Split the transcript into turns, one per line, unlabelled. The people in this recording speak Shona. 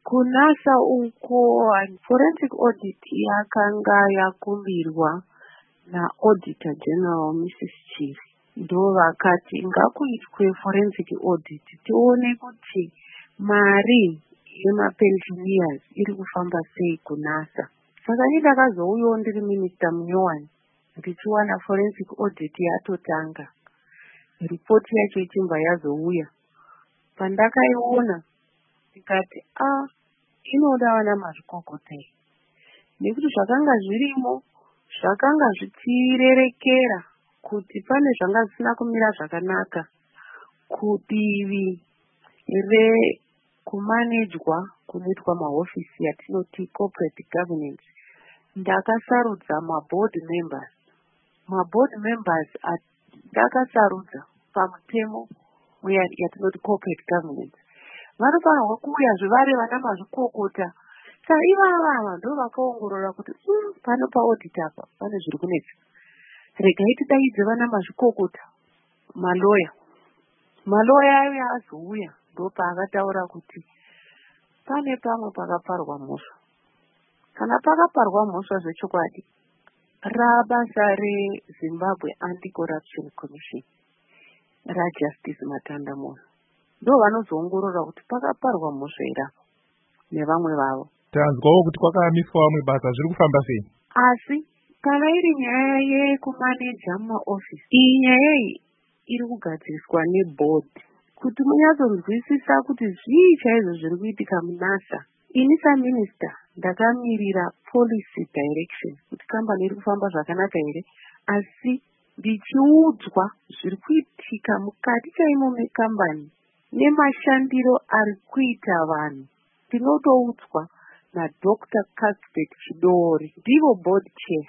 kunasa uko forensic audit yakanga yakumbirwa naauditor general Mrs. Chief. Ndo vakati ngakuitwe forensic audit tione kuti mari yemapensioners iri kufamba sei kunasa. Saka ndakazouyawo ndiri Minister Munyowani ndichiwana forensic audit yatotanga. Ripoti yacho ichibva yazouya. Pandakaiona ndikati inoda vana mazvikokota iyi. Nekuti zvakanga zvirimo zvakanga zvichirerekera kuti pane zvanga zvisina kumira zvakanaka kudivi rekumanejwa kunoitwa mahofisi yatinoti corporate governance. Ndakasarudza maboard members. Maboard members ndakasarudza pamutemo yatinoti corporate governance. Vanofanirwa kuuya zvivari vana mazvikokota. Saka ivava ndo vakaongorora kuti pano paaudit apa pane zviri kunetsa. Regai tidaidze vana mazvikokota, maloya. Maloya ayo azouya ndo paakataura kuti pane pamwe pakaparwa mhosva. Kana pakaparwa mhosva zvechokwadi, rabasa reZimbabwe Anti-Corruption Commission raJustice Matandamoyo ndo vanozoongorora kuti pakaparwa mhosva ere nevamwe vavo.
Tanzwawo kuti kwakamiswa vamwe basa zviri kufamba sei?
Asi kana iri nyaya yekumaneja mumaofisi, iyi nyaya iyi iri kugadziriswa neboard kuti munyatsonzwisisa kuti zvii chaizvo zviri kuitika munasa. Ini saminista ndakamirira policy direction kuti kambani iri kufamba zvakanaka here, asi ndichiudzwa zviri kuitika mukati chaimo mekambani nemashandiro ari kuita vanhu. Tinotoudzwa naDr. Cuthbert Chidori, ndivo board chair.